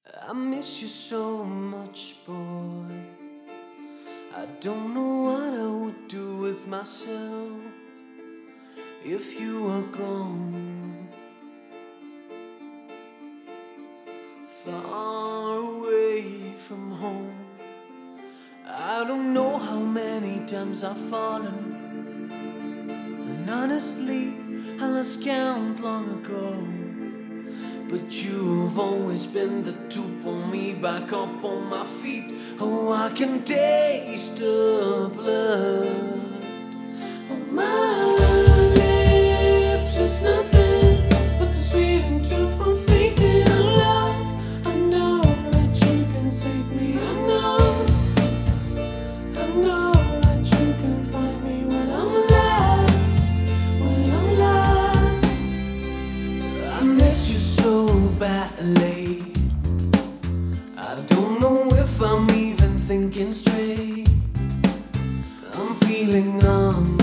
I miss you so much, boy. I don't know what I would do with myself if you were gone. Far away from home, I don't know how many times I've fallen, and honestly I lost count long ago. But you've always been the to pull me back up on my feet. Oh, I can taste the blood on my lips. It's nothing but the sweet and truthful faith in our love. I know that you can save me. I know that you can find me when I'm lost. When I'm lost, I miss you so badly. I don't know if I'm even thinking straight. I'm feeling numb.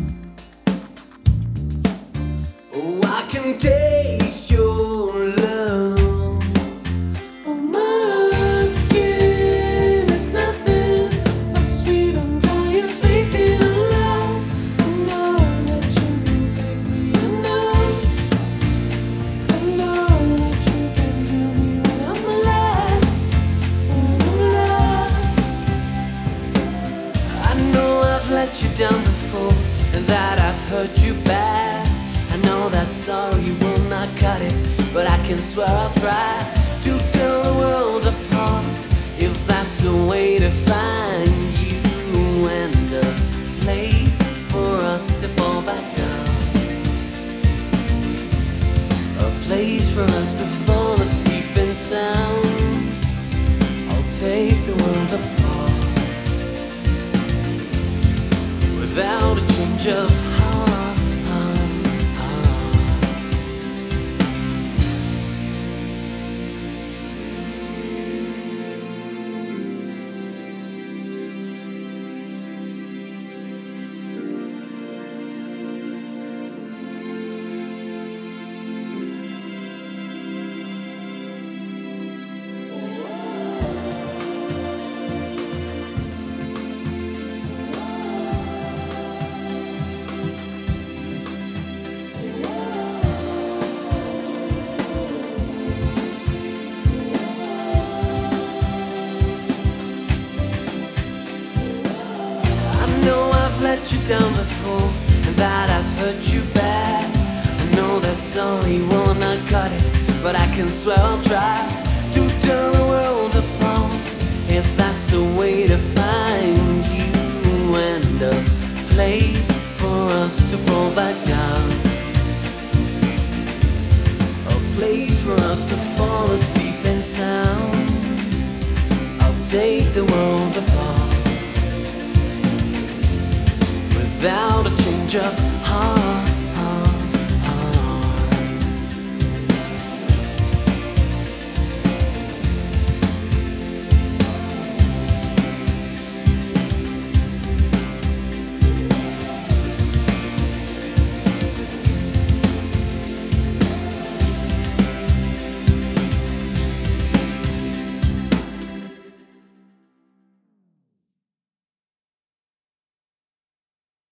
Oh, I can taste your love on my skin. It's nothing but the sweet undying faith in our love. I know that you can save me. I know that you can heal me when I'm lost. When I'm lost, I know I've let you down before, and that I've hurt you bad. I know that sorry will not cut it, but I can swear I'll try to tear the world apart, if that's a way to find you and a place for us to fall back down. A place for us to fall asleep in sound. I'll take the world apart without a change of heart. Let you down before, and that I've hurt you bad. I know that sorry will not cut it, but I can swear I'll try to tear the world apart, if that's a way to find you and a place for us to fall back down. A place for us to fall asleep in sound. I'll take the world apart without a change of